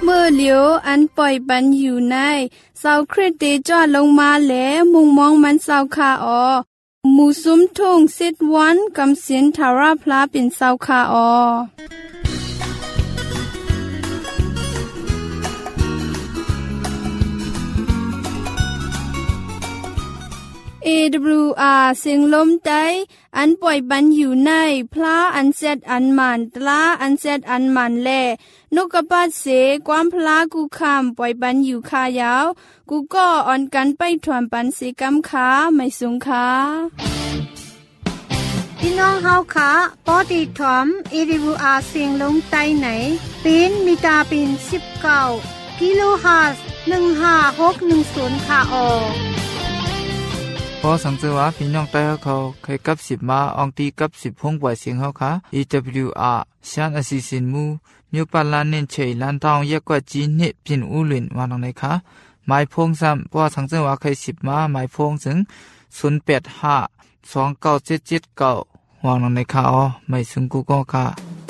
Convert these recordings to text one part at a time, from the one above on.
มื่อเหลียวอันปล่อยปันอยู่ในเสาคริสเตจอดลงมาแหลมุงมองมันเสาคาออหมู่ซุ้มทุ่งซิดวันกำสินทาราพลาเป็นเสาคาออAWR เสียงลมใจอันปล่อยบันอยู่ในพระอันเซดอันมันตลาอันเซดอันมันแลนกกระปัดเสความพลากูคำปล่อยบันอยู่คายาวกูก็อ่อนกันไปถวนปันสีกำขาไม่สูงขาพี่น้องเฮาขาปอดีถอม AWR เสียงลมใจไหนเป็นมีตาเป็น19กิโลเฮิรตซ์15610ค่ะออพอสังเกตว่าพี่น้องใต้เขาเคยกับ10มาอองตีกับ10พงปล่อยเสียงเขาค่ะ AWR ชันอสิสินมูมิวปาลานเน้นเฉยลันทองเยกกว่าจีนเนปินอูลินวานองไหนคะหมายพงซ้ำพอสังเกตว่าเคย10มาหมายพงถึง08529779วางลงในค่ะอ๋อไม่ซึ่งกูก็ค่ะ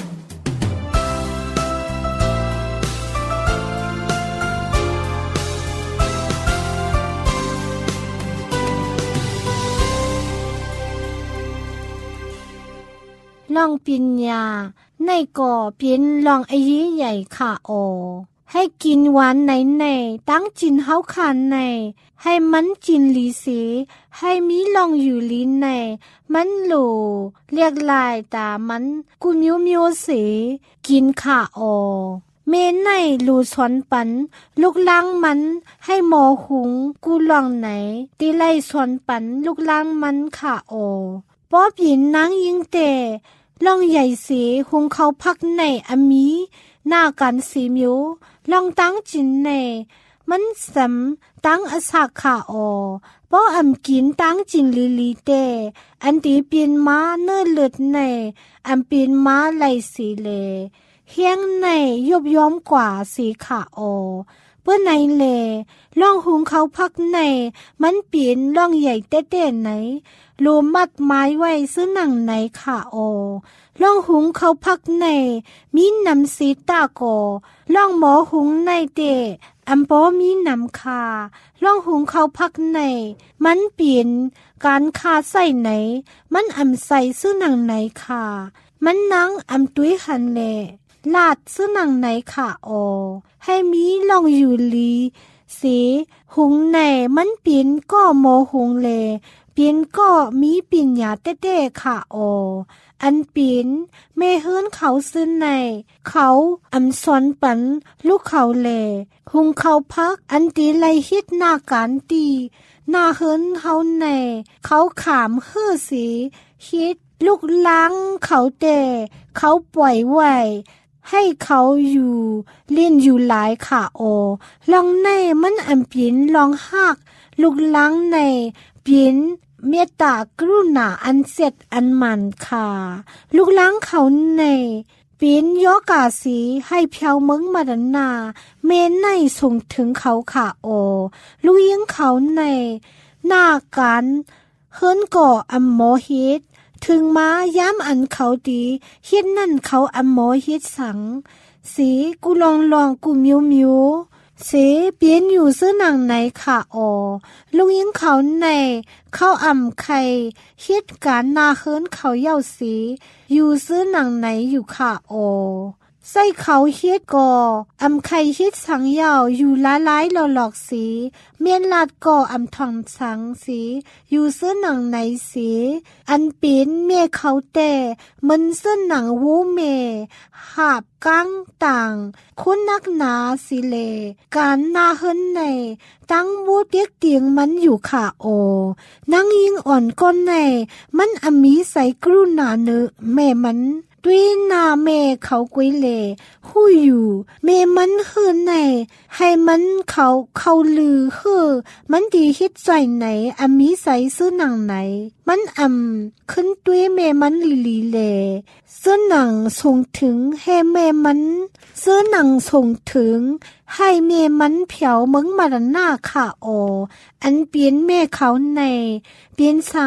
ลองปิญญาในก่อเพียนลองไอยีใหญ่ค่ะโอให้กินหวานไหนตั้งจินเฮาคานในให้มันจินลีสีให้มีลองอยู่ลีในมันโหลเรียกลายตามันกูมิวสีกินค่ะโอเมนในลูสอนปันลูกล้างมันให้หมอหุงกูลองไหนตีไล่สอนปันลูกล้างมันค่ะโอป้อผินนางยิงเตลองใหญ่สีหุงเขาพักในอมีหน้ากันสีมิวลองตั้งจินในมันสำตั้งอสักขาออป้ออำกินตั้งจินลีเตอันตีเปลี่ยนม้าเนื้อเลือดในอำเปลี่ยนม้าไหลสีเลเฮียงในยบย้อมกว่าสีขาออเพื่อในเลลองหุงเขาพักในมันเปลี่ยนลองใหญ่เต้ๆไหนโลมัดไม้ไว้ซื้อหนังไหนค่ะโอล่องหุงเขาพักในมีน้ำสีตาโกล่องหมอหุงในเตอัมปอมีน้ำคาล่องหุงเขาพักในมันเปลี่ยนการคาใส่ไหนมันอำใส่ซื้อหนังไหนค่ะมันนังอำตุ้ยหันเลลาดซื้อหนังไหนค่ะโอให้มีล่องอยู่ลีสีหุงในมันเปลี่ยนก็หมอหุงเลเปลี่ยนก็มีปิญญาเต้ๆค่ะโออันเปลี่ยนเมเฮิรนเขาซื้อในเขาอำสอนปันลูกเขาแลหุงเขาพักอันตีไลฮิตหน้าการตีหน้าเฮิรนเขาในเขาขามเฮือสีฮิตลูกล้างเขาแต่เขาปล่อยไว้ให้เขาอยู่เล่นอยู่หลายค่ะโอลองในมันอันเปลี่ยนลองหักลูกล้างในเปลี่ยนเมตตากรุณาอันเสร็จอันมันค่ะลูกล้างเขาในเป็นยอกาสีให้เพียวมึงมาดนาเมนในส่งถึงเขาค่ะโอลูกยิงเขาในหน้ากันเฮิรนก่ออัมโมฮิตถึงมาย้ำอันเขาดีเฮ็ดนั่นเขาอัมโมฮิตสังสีกูลองกูมิวเสเปลี่ยนอยู่ซื้อหนังไหนค่ะโอลุงยิงเขาในเข้าอ่ำไข่เฮ็ดการนาเฮิรนเขาเย้าสีอยู่ซื้อหนังไหนอยู่ค่ะโอใส่เขาเฮ็ดก่ออ่ำไข่เฮ็ดสังเย้าอยู่หลายๆหลอกสีเมียนลาดก่ออ่ำทองสังสีอยู่ซื้อหนังไหนสีอันเป็นเมียเขาแต่มันซื้อหนังวูเมหาบกังต่างคุณนักหนาสิเลการนาเฮิรนในตั้งมูเตียกเตียงมันอยู่ค่ะโอนั่งยิงอ่อนก้นในมันอมีใส่กรุณาเนแม่มันด้วยนาแม่เขากุยเลหู้อยู่แม่มันหือในให้มันเขาลือหือมันดีฮิตใจไหนอมีใส่ซื้อหนังไหนมันขึ้นด้วยแม่มันลีเลซื้อหนังส่งถึงให้แม่มันซื้อหนังส่งถึงให้แม่มันเผียวมึงมาดหน้าค่ะโออันเปลี่ยนแม่เขาในเปลี่ยนสัง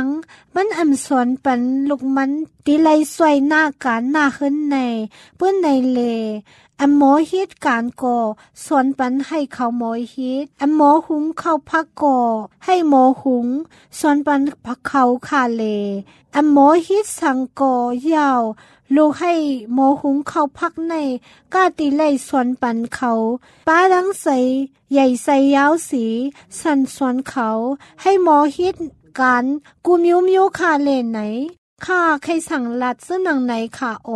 มันอำสวนปันลูกมันตีไลสวยหน้าการหน้าขึ้นในเปื้อนในเลอำหมอฮิตการก่อสวนปันให้เขาหมอฮิตอำหมอหุงเข้าพักก่อให้หมอหุงสวนปันพักเขาคาเลอำหมอฮิตสังก่อยาวลูกให้หมอหุงเขาพักในก้าตีไลสวนปันเขาป้าดังใสใหญ่ใสยาวสีสันสวนเขาให้หมอฮิตการกูมิวคาเลไหนข้าใครสั่งลัดซึ่งหนังไหนค่ะโอ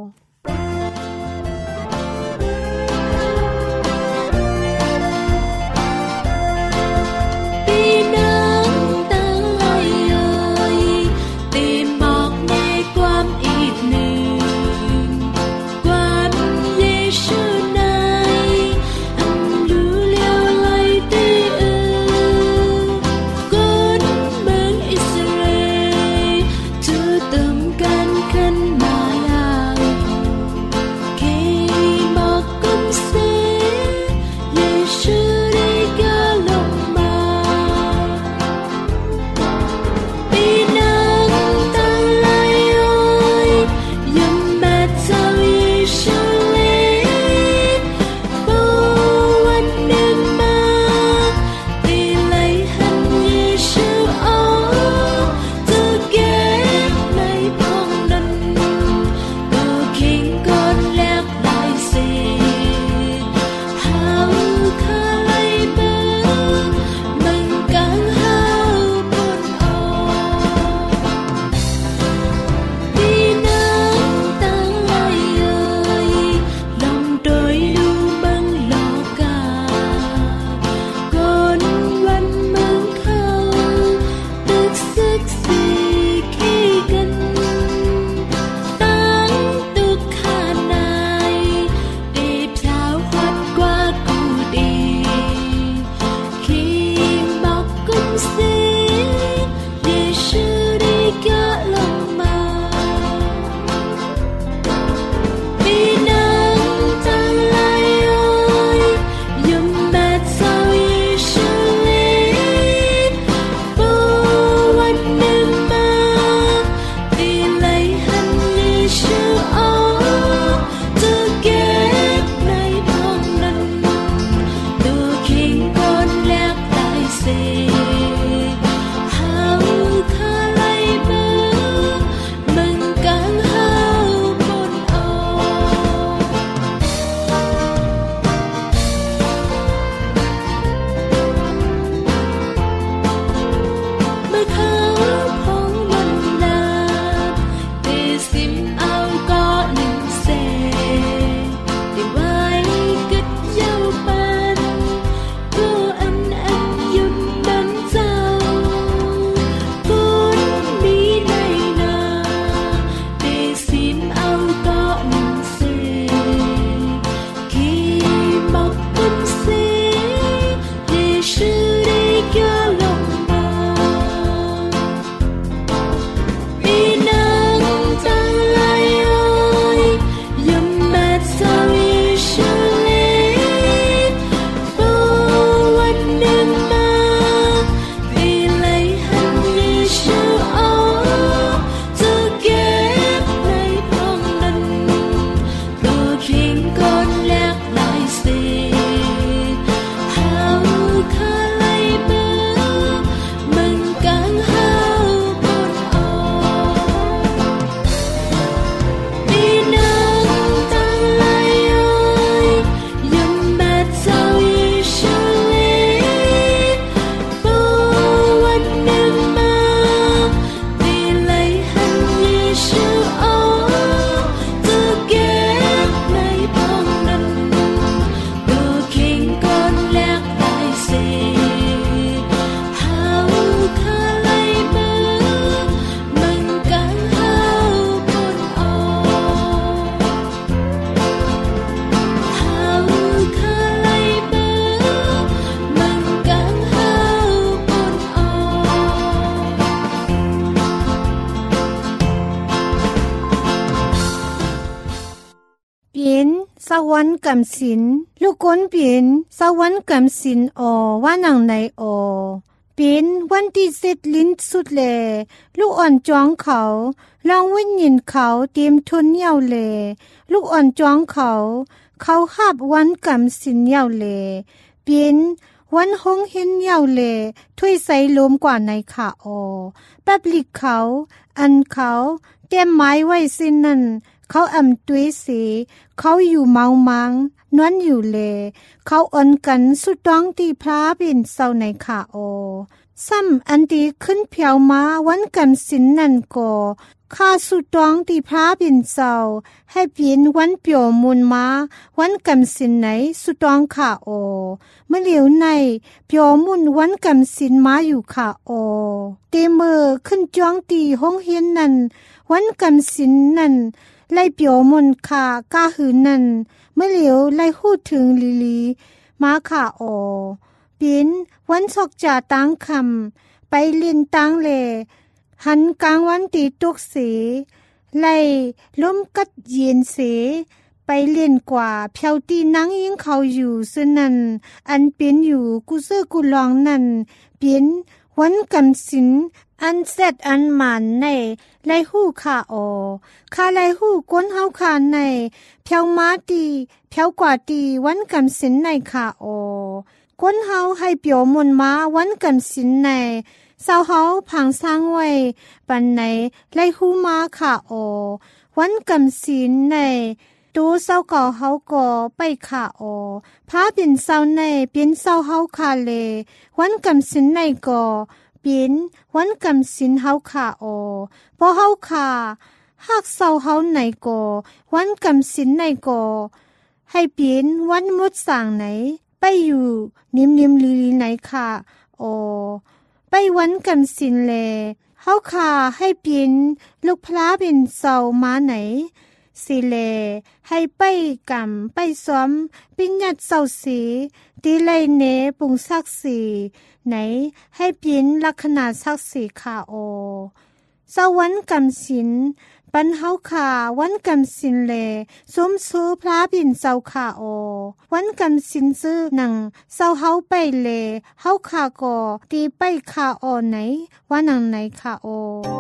สวรรค์กำสินลูกก้นเปลี่ยนสวรรค์กำสินว่าหนังในเป็นเป็นวันที่เสร็จลิ้นสุดแลลูกอ่อนจ้องเขาลองวิญญาณเขาเตรียมทนเหย้าแลลูกอ่อนจ้องเขาหับวันกำสินเหย้าแลเป็นวันหงเห็นเหย้าแลถ้วยใสลมกว่าในขาออแป๊บลิกเขาอันเขาเตรียมไม้ไว้สินั่นเขาอำตุ้ยสีเขาอยู่เมามังนวลอยู่เลเขาอ่อนกันสุดต้องที่พระเป็นเศร้าในขาโอซ้ำอันดีขึ้นเพียวมาวันกันสินนั่นก็ข้าสุดต้องที่พระเป็นเศร้าให้เปลี่ยนวันเปียวมุนมาวันกันสินไหนสุดต้องขาโอเมื่อเหลียวในเปียวมุนวันกันสินมาอยู่ขาโอเตมือขึ้นจ้องตีห้องเฮียนนั่นวันกันสินนั่นไล่เปียวมุนขากาหืนนั่นเมื่อเหลียวไล่พูดถึงลีมาขาโอเป็นวันศกจ่าตั้งคำไปเรียนตั้งเลหันกลางวันตีตุกเสไล่ล้มกัดเย็นเสไปเรียนกว่าเพียวตีนั่งยิงเขาอยู่ซึ่งนั่นอันเป็นอยู่กูเสื้อกูลองนั่นเป็นวันกำสินอันเสร็จอันหมันในไล่หู้ขาโอข้าไล่หู้ก้นเฮาขาในเพียวมาตีเพียวกว่าตีวันกำสินในขาโอก้นเฮาให้เปียวมนมาวันกำสินในเศร้าเฮาผังสร้างไว้ปันในไล่หู้มาขาโอวันกำสินในตูเศร้าเก่าเฮาก่อไปขาโอพาเป็นเศร้าในเป็นเศร้าเฮาขาเลวันกำสินในก่อเป็นวันกำสินเฮาขาโอพอเฮาขาหากเศร้าเฮาไหนก่อวันกำสินในก่อให้เป็นวันมุดสางไหนไปอยู่นิ่มๆลีๆไหนค่ะโอไปวันกำสินแลเฮาขาให้เป็นลูกพระเป็นเศร้ามาไหนสิแลให้ไปกำไปซ้อมปิญญาเศร้าสีตีไลเนปุงซักสีไหนให้เป็นลักษณะซักสีขาโอสวันกำสินปันเฮาขาวันกำสินแลสมซื้อพระบินเศร้าขาโอวันกำสินซื้อหนังเศร้าเฮาไปเลเฮาขาก่อตีไปขาโอไหนว่าหนังไหนขาโอ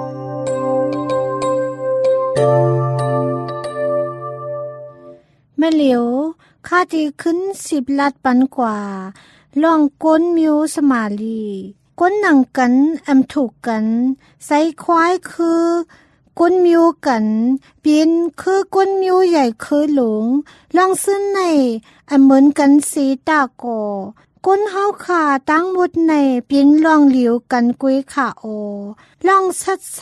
แม่เหลียวข้าที่ขึ้น10 ลัดปันกว่าลองก้นมิวสมาลีก้นหนังกันถูกกันใส่ควายคือก้นมิวกันเป็นคือก้นมิวใหญ่คือหลงลองซึ่งในเหมือนกันสีตาก่อก้นเฮาขาตั้งหมดในเป็นลองเหลียวกันกุยขาโอลองชัด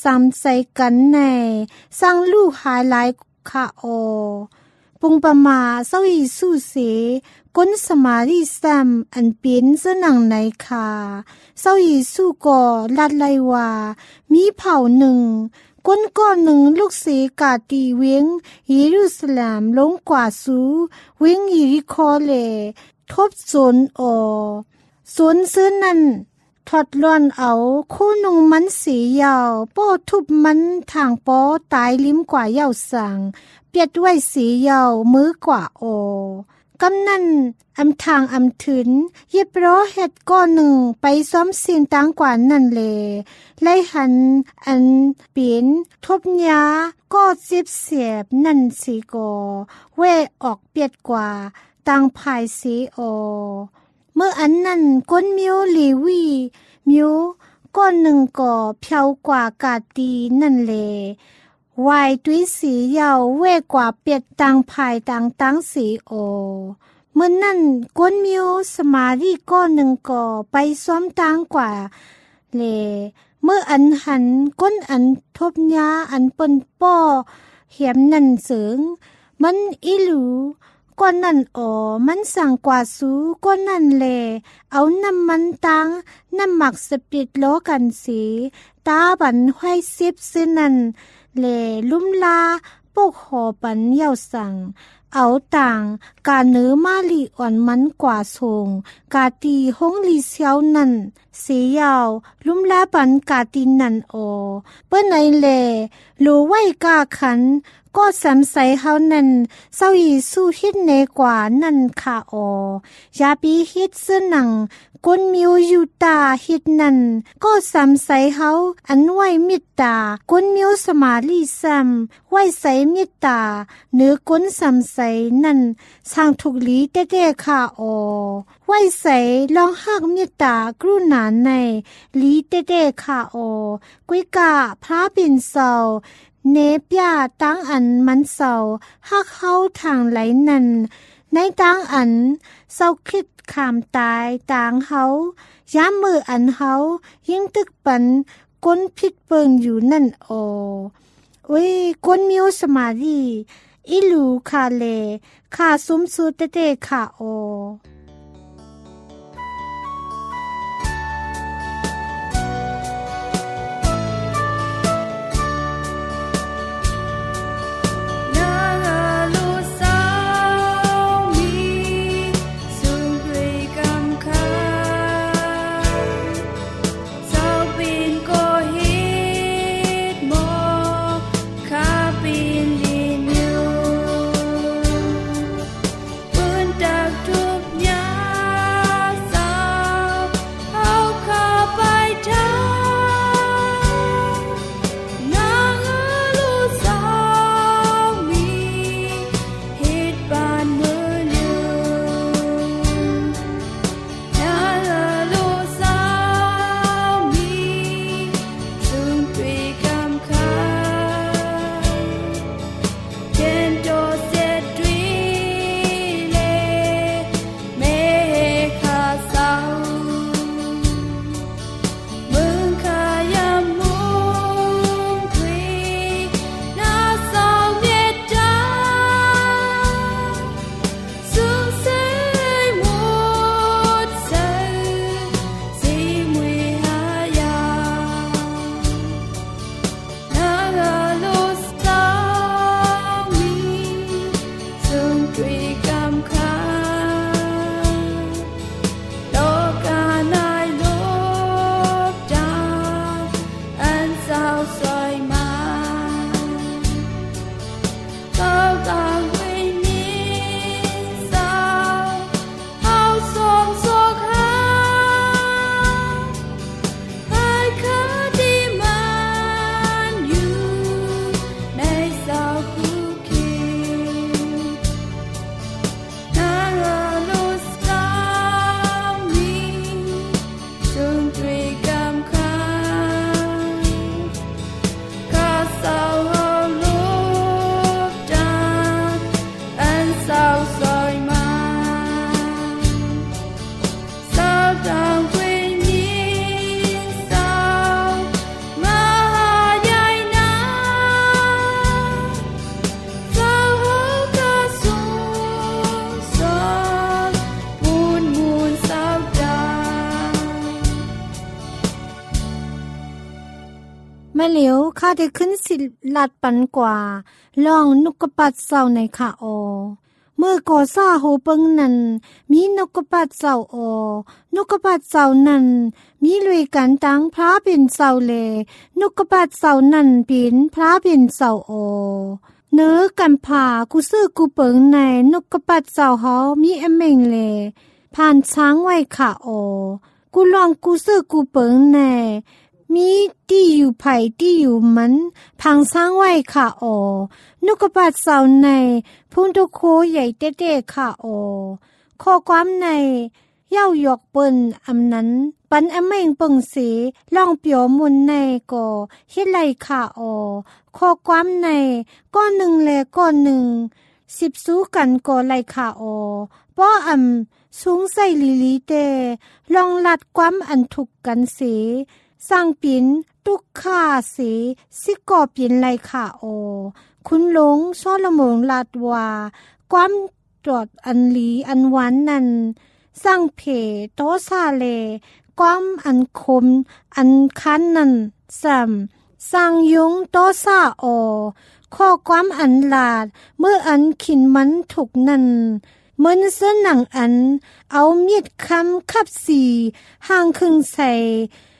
3 ใส่กันในสร้างลูกหายหลายขาโอปุงประมาเศร้าอีสู้เสก้นสมารีแซมอันเป็นเสนังในคาเศร้าอีสู้ก่อลัดไลว่ามีเผ่าหนึ่งก้นก้อนหนึ่งลูกเสกาตีเวงเยรูซาเล็มลงกว่าสูเวงยิริโคเลทบสนอสวนซื้อนั่นถอดล้อนเอาคู่นงมันสียาวป้อทุบมันทางป้อตายลิ้มกว่ายาวสั่งเปียดไว้สียาวมือกว่าโอกำนั่นทางถึนเย็บร้อเฮ็ดก้อนหนึ่งไปซ้อมเสียงต่างกว่านั่นเลไล่หันอันเปลี่ยนทบยาก็เสียบนั่นสีกอเวออกเปียดกว่าต่างภายสีโอเมื่ออันนั้นก้นมิวลีวีมิวก้อนหนึ่งก่อเพียวกว่ากาตีนั่นเลวายตุ้ยสียาวเวกว่าเปียดต่างภายต่างสีโอเมื่อนั่นก้นมิวสมารีก้อนหนึ่งก่อไปซ้อมต่างกว่าเลเมื่ออันหันก้นอันทบยาอันปนป้อเหียมนั่นเสืองมันอิลูก้อนนั่นมันสั่งกว่าสูก้อนนั่นแลเอาน้ำมันตังน้ำหมักสปิดโลกันสีตาบันห้อยซิบซื้อนั่นแลลุ่มลาปกหอปันเยาสั่งเอาต่างกาเนื้อมาลีอ่อนมันกว่าทรงกาตีห้องลีเซียวนั่นสียาวลุ่มลาปันกาตีนั่นเปิ้นไหนแลรู้ไว้กาขันก็สำใสเฮานั่นเศร้าอีสู้ฮิตเนกว่านั่นค่ะยาปีฮิตซึ่งหนังกุนมิวยูตาฮิตนั่นก็สำใสเฮาอันไว้มิตตากุนมิวสมาลีซัมไว้ใสมิตตาเนื้อกุนสำใสนั่นสร้างถูกลีเต้ๆค่ะไว้ใสลองหักมิตตากรุณาในลีเต้ๆค่ะกุยกะพระปิ่นเศร้าเนปยาตั้งอันมันเศร้าหักเฮาทางไหลนั่นในตั้งอันเศร้าคิดขามตายต่างเฮาย้ำมืออันเฮายิ่งตึกปันก้นพิดเปิงอยู่นั่นก้นมิวสมาดีอิลูคาเลคาซุมสุเตคาแม่เหลียวข้าได้ขึ้นสิลัดปันกว่าลองนุกกปัดเศร้าในค่ะเมื่อก่อซ่าโหเปิงนั้นมีนกกปัดเศร้านกกปัดเศร้านั้นมีลุยกันตั้งพระเป็นเศร้าเลนกกปัดเศร้านั้นเป็นพระเป็นเศร้าเนื้อกันผ่ากูซื้อกูเปิงในนกกปัดเศร้าเฮามีเอเมงเลผ่านช้างไว้ค่ะกูลองกูซื้อกูเปิงในมีที่อยู่ไผ่ที่อยู่มันพังสร้างไว้ค่ะนกกระปัดเสาในพุ่งตุโคใหญ่เต้ๆค่ะข้อความในเย้ายกเปิ้นอำนั้นปันอำเมงเปิงสีลองเปียวมุนในก่อเฮ็ดไรค่ะข้อความในก้อนหนึ่งและก้อนหนึ่ง10สู้กันก่อไรค่ะป้อสูงใส่ลีเตลองลัดความอันทุกกันสีสร้างปิ่นตุกข่าสีสิก่อปิ่นไรค่ะคุณหลงซอละมงลาดว่าความตรอดอันลีอันหวานนั้นสร้างเพโตซาเลความอันคมอันคันนั้นซ้ำสร้างยงโตซาข้อความอันลาดเมื่ออันขินมันถูกนั้นเหมือนเสื้อหนังอันเอามีดคำคับสีห่างครึ่งใส่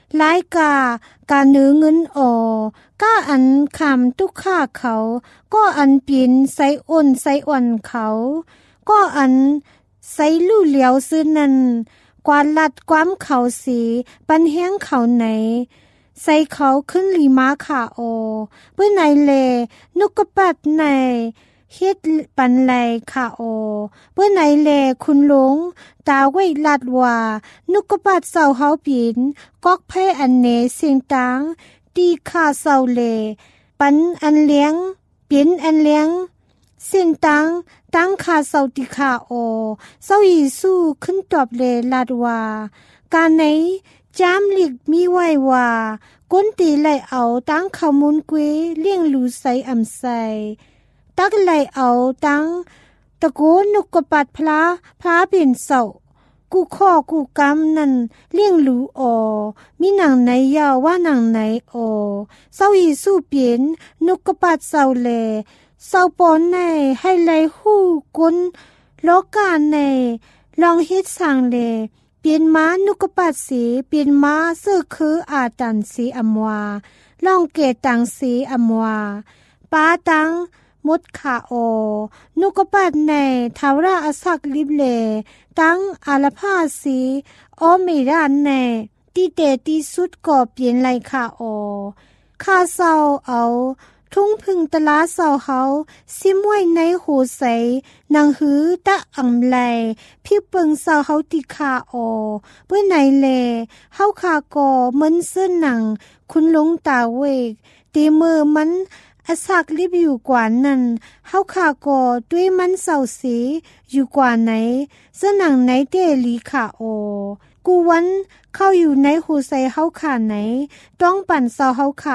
หลายกาเนื้อเงินก้าอันคำตุกข้าเขาก็อันปีนใส่อ้นใส่อ่อนเขาก็อันใส่ลู่เหลียวซื้อนั่นกวาดลัดความเขาสีปันแห้งเขาไหนใส่เขาขึ้นลีม้าขาเพื่อไหนเลนุกกระปัดไหนเฮ็ดปันไหลขาเพื่อไหนเลคุณหลงตาไว้ลัดว่านุกกระปัดเศร้าเฮาปีนกอกไพ่อันเนเสียงตังตีขาเศร้าเลปันอันเลี้ยงเปลี่ยนอันเลี้ยงเสียงตังขาเศร้าติขาเศร้าอีสู้ขึ้นตอบเลลัดว่าการไหนจามหลีกมีไว้ว่าก้นตีไหลเอาตั้งขมุนเกวเลี้ยงลูใสอำใสตักไหลเอาตั้งตะโกนนกกระปัดพระเป็นเสากูข้อกูกำนั่นเลี้ยงลูมีหนังไหนยาวว่าหนังไหนเศร้าอีสู้เปลี่ยนนกกระปัดเศร้าแลเศร้าปอนในให้ไหลหู้ก้นโลกาในลองเฮ็ดสั่งเลเปลี่ยนม้านุกปัดสีเปลี่ยนม้าเสื้อคืออาตันสีอำวาล่องเกตังสีอำวาป้าตังมดขานุกปัดในทาวราอสักลิบเลตังอาลภาสีเมรานในตีเตตีสุดก่อเปลี่ยนไหลขาข้าเศร้าเอาทุ่งพึ่งตะลาเศร้าเฮาซิมไว้ในหูใสนางหือตะอ่ำไหลพี่เปิงเศร้าเฮาติขาเพื่อไหนแลเฮาคากอเหมือนเสื้อหนังคุณลงตาเวกตีมือมันอสักลิบอยู่กว่านั้นเฮาคากอด้วยมันเศร้าสีอยู่กว่าไหนเสื้อหนังไหนเตลีขากูวันเข้าอยู่ในหูใสเฮาขาไหนต้องปั่นเศร้าเฮาขา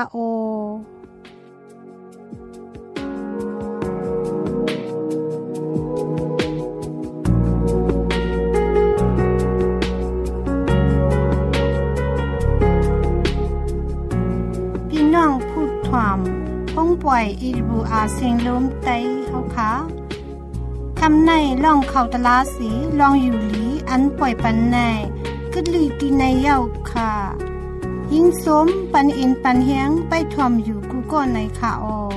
น้องพูดความพ้องปล่อยอีบูอาเสียงลมไตเฮาคะคำในล่องเขาตะลาสีลองอยู่หลีอันปล่อยปันในกึดลีตีในเย้าค่ะยิ่งสมปันอินปันเฮียงไปถ่วมอยู่กูก็ในค่ะ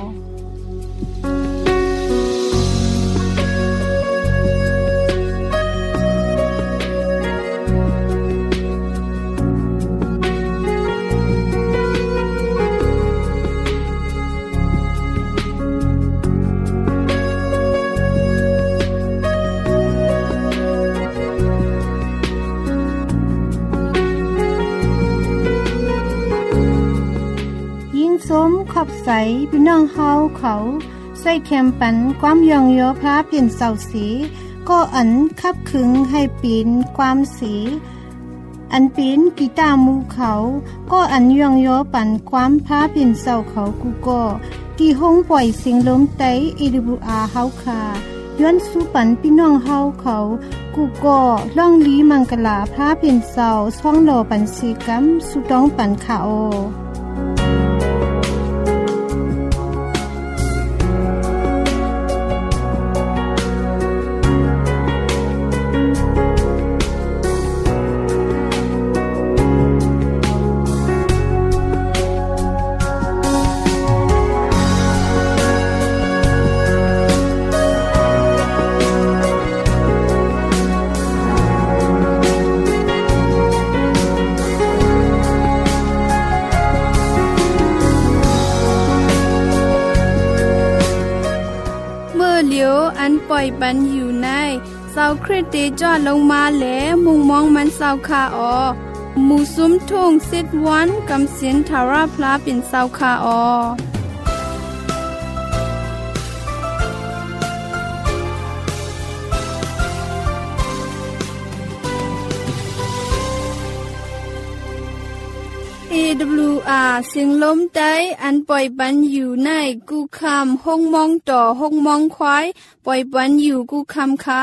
สมขอบใสพี่น้องเฮาเขาใส่แคมปันความยองโยพระเปลี่ยนเสาสีก็อันคับขึงให้ปีนความสีอันปีนกีตาร์มูเขาก็อันยองโยปันความพระเปลี่ยนเสาเขากูก็ที่ห้องปล่อยเสียงลมไตอีดิบูอาเฮาคาย้อนสู้ปันพี่น้องเฮาเขากูก็ล่องลีมังกลาพระเปลี่ยนเสาช่องโลปันสีกัมสุต้องปันขาปล่อยปันอยู่ในเสาคริสเตจอดลงมาแหลมุงมองมันเสาคาหมู่ซุ้มทุ่งซิดวันกำเสียนทาราพลาเป็นเสาคาAWR เสียงลมใจอันปล่อยปันอยู่ในกูคำห้องมองต่อห้องมองควายปล่อยปันอยู่กูคำค้า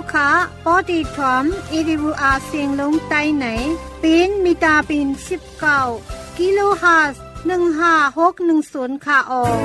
ขาปอดีถอม AWR เสียงลงใต้ไหนเป็นมิตาเป็น19กิโลเฮิรตซ์15610ค่ะออ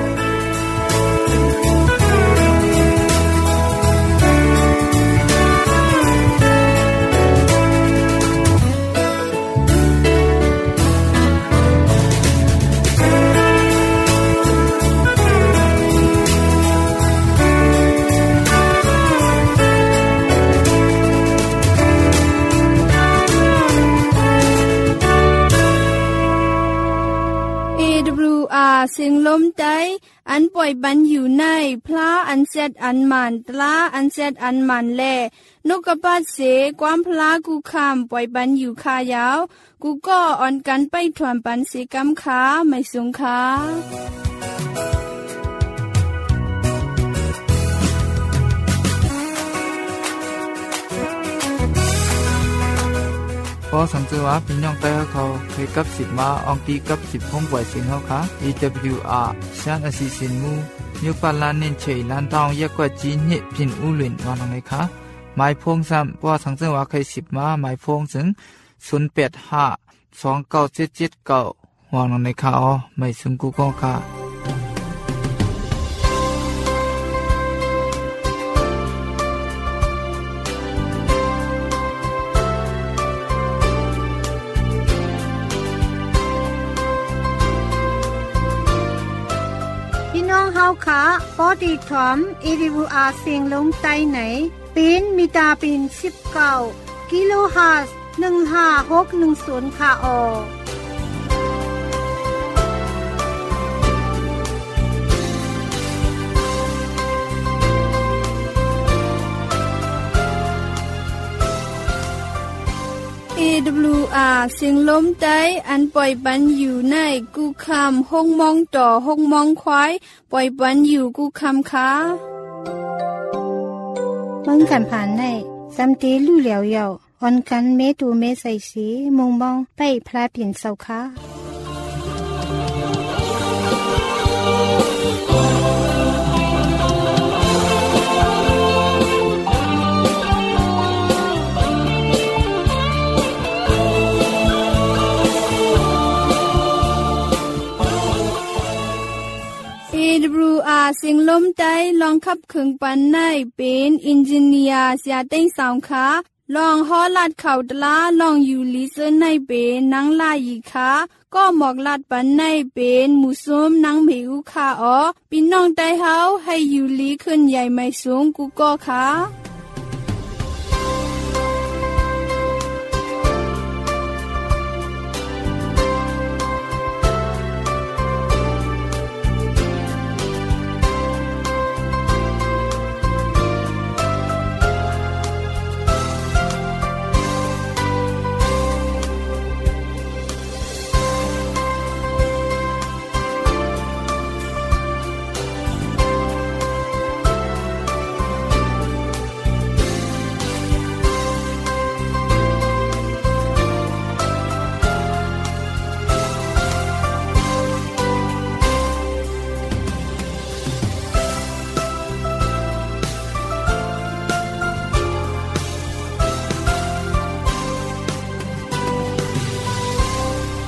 เสียงลมใจอันปล่อยบันอยู่ในพระอันเซดอันมันตราอันเซดอันมันแลนกกระปัดเสความพระกูคำปล่อยบันอยู่คายาวกูก็อ่อนกันไปถวนปันเสกำขาไม่สงขาพอสังเกตว่าพี่น้องใต้เขาเคยกับ10มาอองตีกับ10ห้องปล่อยเสียงเขาค่ะ EWR ชานอสิสินมูนิวปาลานเน้นเฉยล้านทองแยกกว่าจีนเนี่ยพินอุลินวันไหนคะหมายพงซ้ำพอสังเกตว่าเคย10มาหมายพงถึง08529779วันไหนคะอ๋อไม่สงกูก็ค่ะเฮาขาปอดีถอม AWR เสียงลงใต้ไหนเป็นมิตาเป็น19กิโลเฮิรตซ์15610ค่ะออ AWR เสียงลมใจอันปล่อยบันอยู่ในกูคำห้องมองต่อห้องมองควายปล่อยบันอยู่กูคำค่ะเบิ่งกันผ่านในซัมเตลู่เหลียวเยาออนกันเมตูเมใส่สีมงมองไปพระเปลี่ยนเสาค่ะ AWR เสียงลมใจลองขับเครื่องปั่นในเป็นอินจิเนียร์เสียเต้งสาวค่ะลองฮอลัดเข่าตลาลองอยู่ลิเซอร์ในเป็นนังลายีค่ะก็หมอกลัดปั่นในเป็นหมูส้มนังเผิวค่ะอ๋อพี่น้องใจเฮาให้อยู่ลีขึ้นใหญ่ไม่สูงกูก็ค่ะ